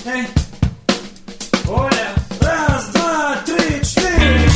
Ей, Оля, раз, два, три, чотири.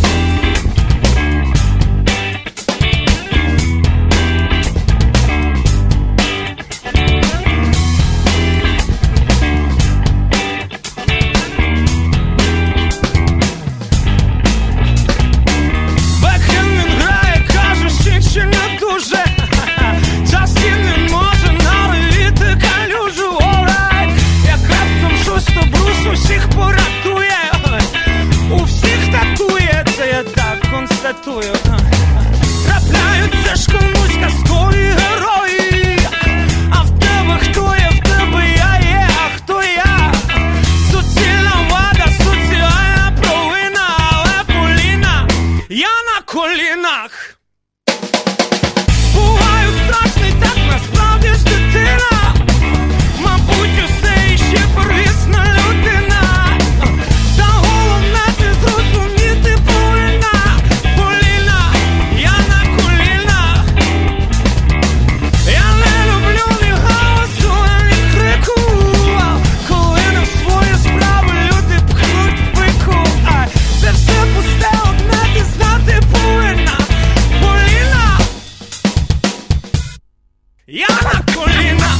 Усіх поратує, у всіх татує, це я так констатую. Трапляються ж комусь казкові герої, а в тебе хто є, в тебе я є, а хто я? Суцільна вада, соціальна провина, але Поліна, я на колінах. Буваю страшний, так насправді ж дитина, мабуть усе іще первісна людина. Та головне ти зрозуміти повинна, Поліна, я на колінах. Я не люблю ні галасу, ні крику, коли не в свої справи люди пхнуть пику. Це все пусте, одне ти знати повинна, Поліна, я на колінах.